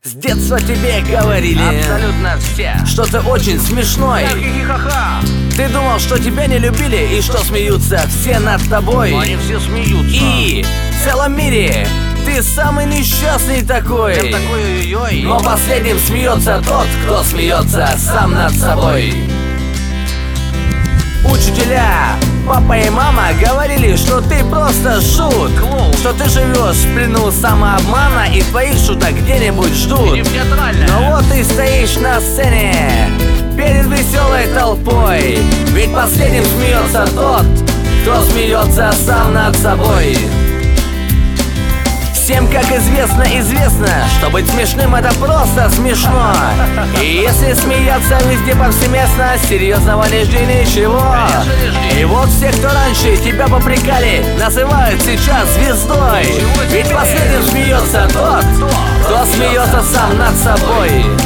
С детства тебе говорили абсолютно все, что ты очень смешной. Ха-ха-ха. Ты думал, что тебя не любили и что смеются все над тобой. Но они все смеются. И в целом мире ты самый несчастный такой. Я такой ой-ой-ой. Но последним смеется тот, кто смеется сам над собой. Учителя, папа и мама говорили, что ты просто шут, Клоун. что ты живешь в плену самообмана и твоих шуток где-нибудь ждут. Или театрально. Но вот ты стоишь на сцене перед веселой толпой, ведь последним смеется тот, кто смеется сам над собой. Всем, как известно, что быть смешным это просто смешно. И если смеяться везде повсеместно, серьезного лишь ничего. И вот все, кто раньше тебя попрекали, называют сейчас звездой. Ведь последним смеется тот, кто смеется сам над собой.